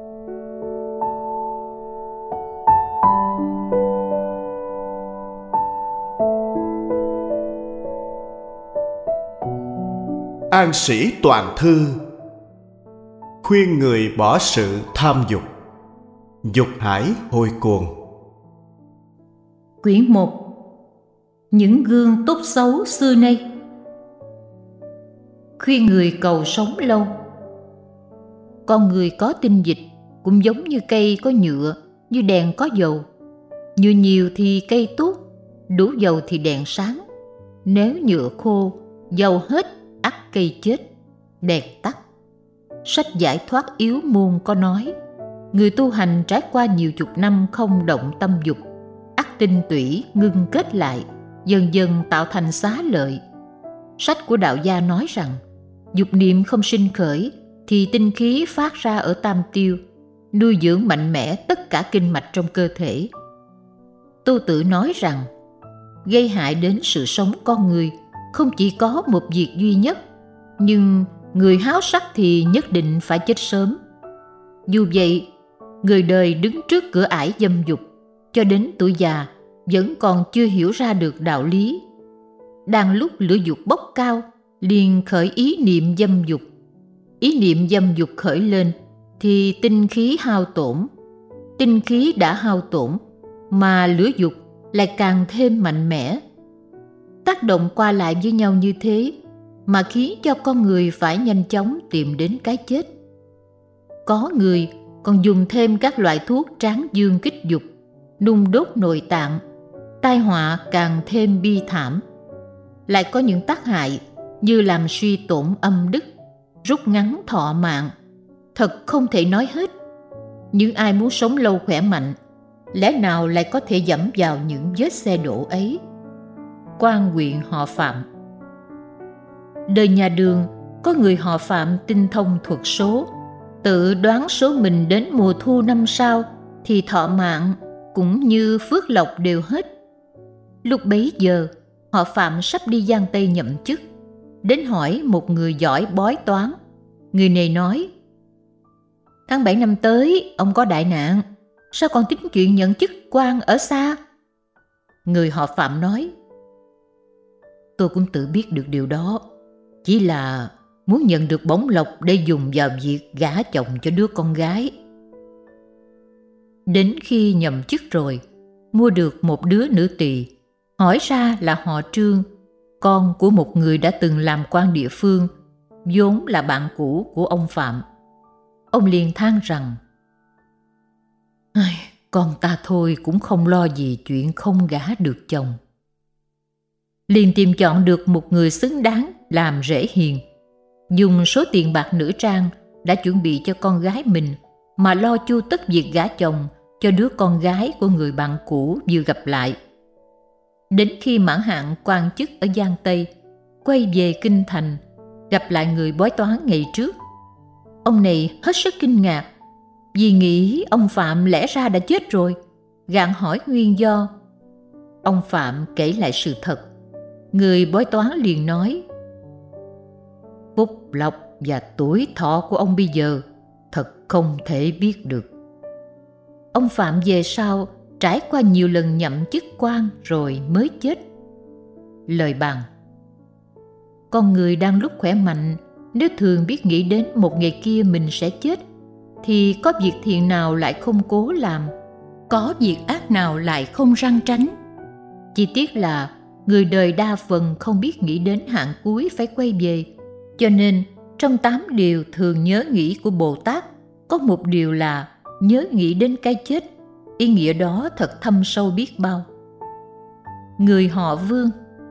An Sĩ Toàn Thư khuyên người bỏ sự tham dục, dục hải hồi cuồng. Quyển 1. Những gương tốt xấu xưa nay. Khuyên người cầu sống lâu. Con người có tinh dịch cũng giống như cây có nhựa, như đèn có dầu. Nhựa nhiều thì cây tốt, đủ dầu thì đèn sáng. Nếu nhựa khô, dầu hết, ắt cây chết, đèn tắt. Sách Giải thoát yếu môn có nói, người tu hành trải qua nhiều chục năm không động tâm dục, ắt tinh tủy ngưng kết lại, dần dần tạo thành xá lợi. Sách của đạo gia nói rằng, dục niệm không sinh khởi thì tinh khí phát ra ở tam tiêu, nuôi dưỡng mạnh mẽ tất cả kinh mạch trong cơ thể. Tô Tử nói rằng, gây hại đến sự sống con người không chỉ có một việc duy nhất, nhưng người háo sắc thì nhất định phải chết sớm. Dù vậy, người đời đứng trước cửa ải dâm dục, cho đến tuổi già vẫn còn chưa hiểu ra được đạo lý. Đang lúc lửa dục bốc cao, liền khởi ý niệm dâm dục. Ý niệm dâm dục khởi lên thì tinh khí hao tổn. Tinh khí đã hao tổn mà lửa dục lại càng thêm mạnh mẽ. Tác động qua lại với nhau như thế mà khiến cho con người phải nhanh chóng tìm đến cái chết. Có người còn dùng thêm các loại thuốc tráng dương kích dục, nung đốt nội tạng, tai họa càng thêm bi thảm. Lại có những tác hại như làm suy tổn âm đức, rút ngắn thọ mạng, thật không thể nói hết. Những ai muốn sống lâu khỏe mạnh, lẽ nào lại có thể dẫm vào những vết xe đổ ấy? Quan huyện họ Phạm. Đời nhà Đường, có người họ Phạm tinh thông thuật số, tự đoán số mình đến mùa thu năm sau thì thọ mạng cũng như phước lộc đều hết. Lúc bấy giờ, họ Phạm sắp đi Giang Tây nhậm chức, đến hỏi một người giỏi bói toán. Người này nói, tháng 7 năm tới ông có đại nạn, sao còn tính chuyện nhận chức quan ở xa? Người họ Phạm nói, tôi cũng tự biết được điều đó, chỉ là muốn nhận được bổng lộc để dùng vào việc gả chồng cho đứa con gái. Đến khi nhậm chức rồi, mua được một đứa nữ tỳ, hỏi ra là họ Trương, con của một người đã từng làm quan địa phương, vốn là bạn cũ của ông Phạm. Ông liền than rằng, con ta thôi cũng không lo gì chuyện không gả được chồng. Liền tìm chọn được một người xứng đáng làm rể hiền, dùng số tiền bạc nữ trang đã chuẩn bị cho con gái mình mà lo chu tất việc gả chồng cho đứa con gái của người bạn cũ vừa gặp lại. Đến khi mãn hạn quan chức ở Giang Tây, quay về kinh thành, gặp lại người bói toán ngày trước. Ông này hết sức kinh ngạc, vì nghĩ ông Phạm lẽ ra đã chết rồi, gạn hỏi nguyên do. Ông Phạm kể lại sự thật. Người bói toán liền nói, phúc lộc và tuổi thọ của ông bây giờ thật không thể biết được. Ông Phạm về sau trải qua nhiều lần nhậm chức quan rồi mới chết. Lời bàn. Con người đang lúc khỏe mạnh, nếu thường biết nghĩ đến một ngày kia mình sẽ chết, thì có việc thiện nào lại không cố làm, có việc ác nào lại không răng tránh. Chỉ tiếc là người đời đa phần không biết nghĩ đến hạn cuối phải quay về, cho nên trong 8 điều thường nhớ nghĩ của Bồ Tát, có một điều là nhớ nghĩ đến cái chết. Ý nghĩa đó thật thâm sâu biết bao. Người họ Vương.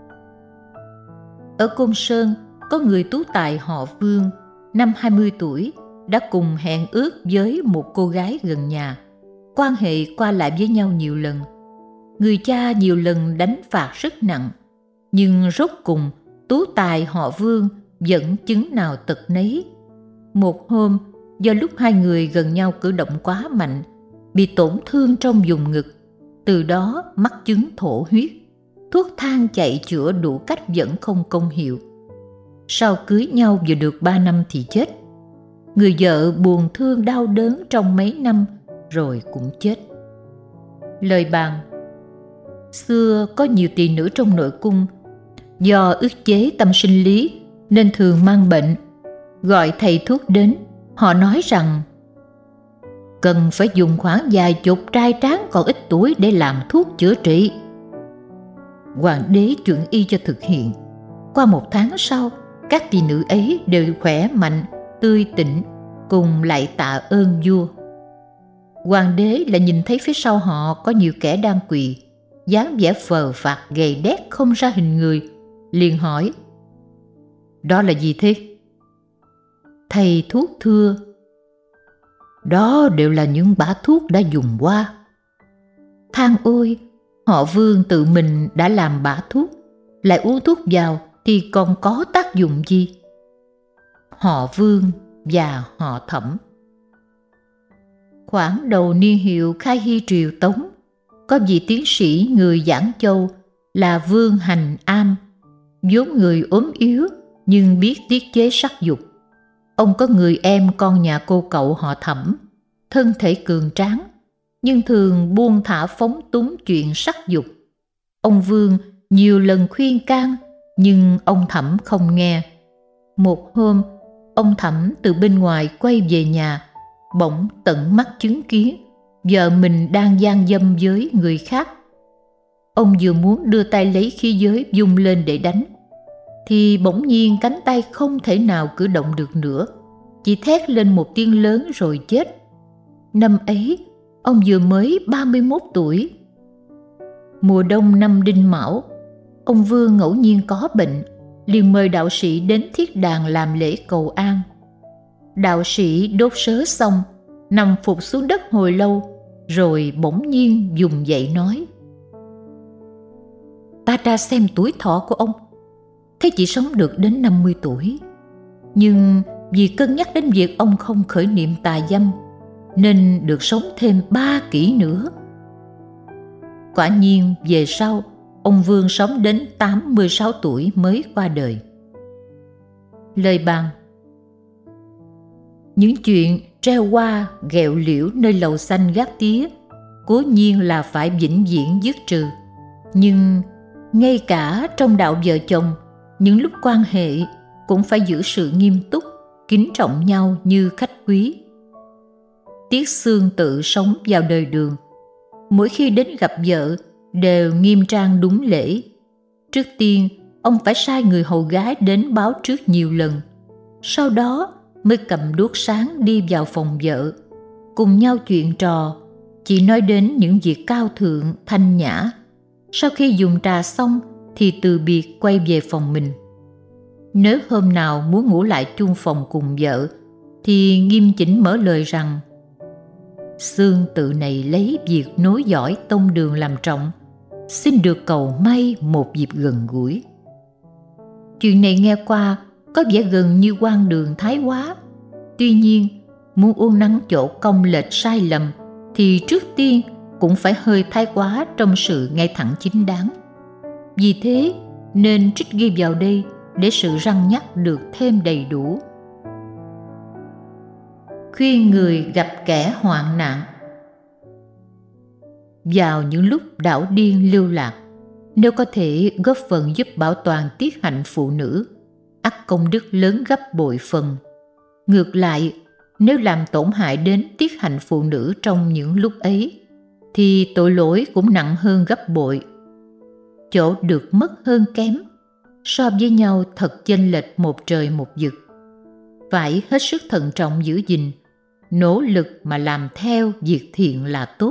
Ở Côn Sơn, có người tú tài họ Vương, năm 20 tuổi, đã cùng hẹn ước với một cô gái gần nhà, quan hệ qua lại với nhau nhiều lần. Người cha nhiều lần đánh phạt rất nặng, nhưng rốt cùng tú tài họ Vương vẫn chứng nào tật nấy. Một hôm, do lúc hai người gần nhau cử động quá mạnh, bị tổn thương trong vùng ngực, từ đó mắc chứng thổ huyết. Thuốc thang chạy chữa đủ cách vẫn không công hiệu. Sau cưới nhau vừa được 3 năm thì chết. người vợ buồn thương đau đớn trong mấy năm rồi cũng chết. Lời bàn: xưa có nhiều tỳ nữ trong nội cung, do ức chế tâm sinh lý nên thường mang bệnh. Gọi thầy thuốc đến, họ nói rằng cần phải dùng khoảng vài chục trai tráng còn ít tuổi để làm thuốc chữa trị. Hoàng đế chuẩn y cho thực hiện. Qua 1 tháng sau, các tỳ nữ ấy đều khỏe mạnh, tươi tỉnh, cùng lạy tạ ơn vua. Hoàng đế lại nhìn thấy phía sau họ có nhiều kẻ đang quỳ, dáng vẻ phờ phạc gầy đét không ra hình người, liền hỏi: đó là gì thế? Thầy thuốc thưa: đó đều là những bả thuốc đã dùng qua. Than ôi, họ Vương tự mình đã làm bả thuốc, lại uống thuốc vào thì còn có tác dụng gì? Họ Vương và họ Thẩm. Khoảng đầu niên hiệu Khai Hy Triều Tống, có vị tiến sĩ người Giảng Châu là Vương Hành Am, vốn người ốm yếu nhưng biết tiết chế sắc dục. Ông có người em con nhà cô cậu họ Thẩm, thân thể cường tráng, nhưng thường buông thả phóng túng chuyện sắc dục. Ông Vương nhiều lần khuyên can, nhưng ông Thẩm không nghe. Một hôm, ông Thẩm từ bên ngoài quay về nhà, bỗng tận mắt chứng kiến vợ mình đang gian dâm với người khác. Ông vừa muốn đưa tay lấy khí giới vung lên để đánh, thì bỗng nhiên cánh tay không thể nào cử động được nữa, chỉ thét lên một tiếng lớn rồi chết. Năm ấy, ông vừa mới 31 tuổi. Mùa đông năm Đinh Mão, ông Vương ngẫu nhiên có bệnh, liền mời đạo sĩ đến thiết đàn làm lễ cầu an. Đạo sĩ đốt sớ xong, nằm phục xuống đất hồi lâu, rồi bỗng nhiên vùng dậy nói: ta tra xem tuổi thọ của ông, thấy chỉ sống được đến 50 tuổi. Nhưng vì cân nhắc đến việc ông không khởi niệm tà dâm, nên được sống thêm 3 kỷ nữa. Quả nhiên về sau, ông Vương sống đến 86 tuổi mới qua đời. Lời bàn: những chuyện treo hoa ghẹo liễu nơi lầu xanh gác tía cố nhiên là phải vĩnh viễn dứt trừ, nhưng ngay cả trong đạo vợ chồng, những lúc quan hệ cũng phải giữ sự nghiêm túc, kính trọng nhau như khách quý. Tiết Xương tự sống vào đời Đường, mỗi khi đến gặp vợ đều nghiêm trang đúng lễ. Trước tiên, ông phải sai người hầu gái đến báo trước nhiều lần, sau đó mới cầm đuốc sáng đi vào phòng vợ, cùng nhau chuyện trò, chỉ nói đến những việc cao thượng, thanh nhã. Sau khi dùng trà xong thì từ biệt quay về phòng mình. Nếu hôm nào muốn ngủ lại chung phòng cùng vợ, thì nghiêm chỉnh mở lời rằng: Xương tự này lấy việc nối dõi tông đường làm trọng, xin được cầu may một dịp gần gũi. Chuyện này nghe qua có vẻ gần như quan đường thái quá. Tuy nhiên, muốn uốn nắn chỗ cong lệch sai lầm thì trước tiên cũng phải hơi thái quá trong sự ngay thẳng chính đáng. Vì thế nên trích ghi vào đây để sự răn nhắc được thêm đầy đủ. Khuyên người gặp kẻ hoạn nạn. Vào những lúc đảo điên lưu lạc, nếu có thể góp phần giúp bảo toàn tiết hạnh phụ nữ, ắt công đức lớn gấp bội phần. Ngược lại, nếu làm tổn hại đến tiết hạnh phụ nữ trong những lúc ấy, thì tội lỗi cũng nặng hơn gấp bội. Chỗ được mất hơn kém, so với nhau thật chênh lệch một trời một vực. Phải hết sức thận trọng giữ gìn, nỗ lực mà làm theo việc thiện là tốt.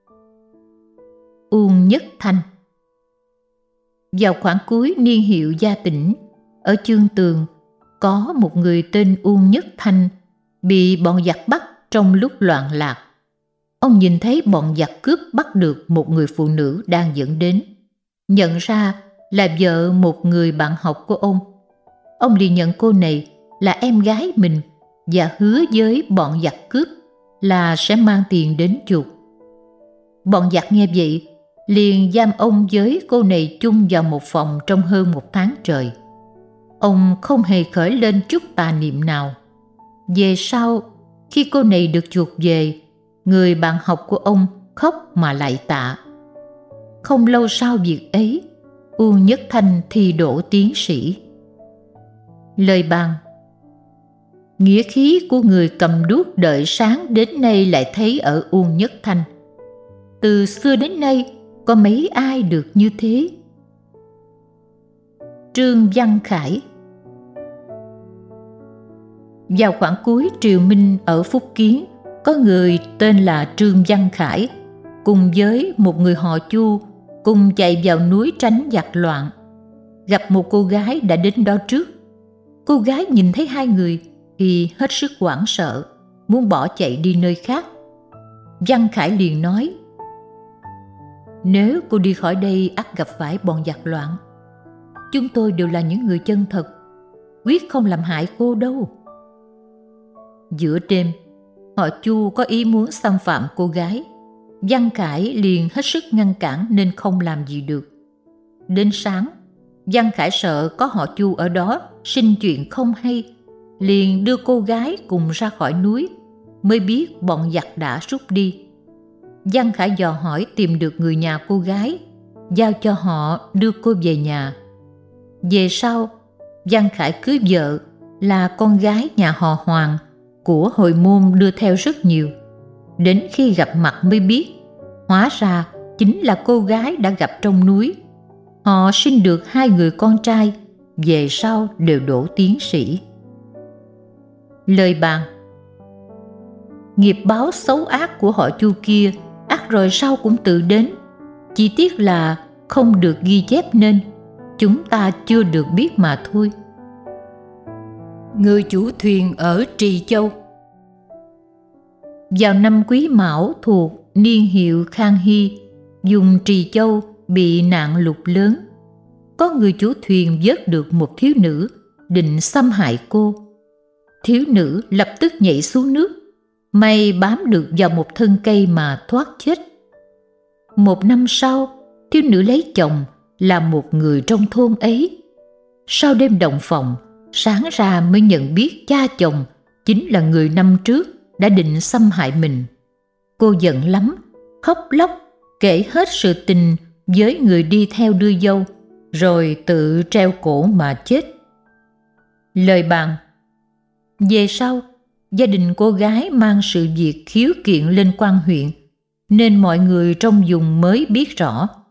Uông Nhất Thanh. Vào khoảng cuối niên hiệu Gia Tĩnh, ở Chương Tường, có một người tên Uông Nhất Thanh bị bọn giặc bắt trong lúc loạn lạc. Ông nhìn thấy bọn giặc cướp bắt được một người phụ nữ đang dẫn đến, nhận ra là vợ một người bạn học của ông. Ông liền nhận cô này là em gái mình và hứa với bọn giặc cướp là sẽ mang tiền đến chuộc. Bọn giặc nghe vậy liền giam ông với cô này chung vào một phòng trong hơn 1 tháng trời. Ông không hề khởi lên chút tà niệm nào. Về sau, khi cô này được chuộc về, người bạn học của ông khóc mà lạy tạ. Không lâu sau việc ấy, Uông Nhất Thanh thi đỗ tiến sĩ. Lời bàn: nghĩa khí của người cầm đuốc đợi sáng đến nay lại thấy ở Uông Nhất Thanh. Từ xưa đến nay có mấy ai được như thế. Trương Văn Khải. Vào khoảng cuối triều Minh ở Phúc Kiến, có người tên là Trương Văn Khải cùng với một người họ Chu cùng chạy vào núi tránh giặc loạn. Gặp một cô gái đã đến đó trước. Cô gái nhìn thấy hai người thì hết sức hoảng sợ, muốn bỏ chạy đi nơi khác. Văn Khải liền nói: nếu cô đi khỏi đây ắt gặp phải bọn giặc loạn. Chúng tôi đều là những người chân thật, quyết không làm hại cô đâu. Giữa đêm, họ Chu có ý muốn xâm phạm cô gái. Văn Khải liền hết sức ngăn cản nên không làm gì được. Đến sáng, Văn Khải sợ có họ Chu ở đó sinh chuyện không hay, liền đưa cô gái cùng ra khỏi núi, mới biết bọn giặc đã rút đi. Văn Khải dò hỏi tìm được người nhà cô gái, giao cho họ đưa cô về nhà. Về sau, Văn Khải cưới vợ là con gái nhà họ Hoàng, của hồi môn đưa theo rất nhiều. Đến khi gặp mặt mới biết, hóa ra chính là cô gái đã gặp trong núi. Họ sinh được hai người con trai, về sau đều đỗ tiến sĩ. Lời bàn: nghiệp báo xấu ác của họ Chu kia ắt rồi sau cũng tự đến, chỉ tiếc là không được ghi chép nên chúng ta chưa được biết mà thôi. Người chủ thuyền ở Trì Châu. Vào năm Quý Mão thuộc niên hiệu Khang Hy, vùng Trì Châu bị nạn lụt lớn. Có người chủ thuyền vớt được một thiếu nữ, định xâm hại cô. Thiếu nữ lập tức nhảy xuống nước, may bám được vào một thân cây mà thoát chết. Một năm sau, thiếu nữ lấy chồng là một người trong thôn ấy. Sau đêm động phòng, sáng ra mới nhận biết cha chồng chính là người năm trước đã định xâm hại mình. Cô giận lắm, khóc lóc kể hết sự tình với người đi theo đưa dâu, rồi tự treo cổ mà chết. Lời bàn: về sau, gia đình cô gái mang sự việc khiếu kiện lên quan huyện, nên mọi người trong vùng mới biết rõ.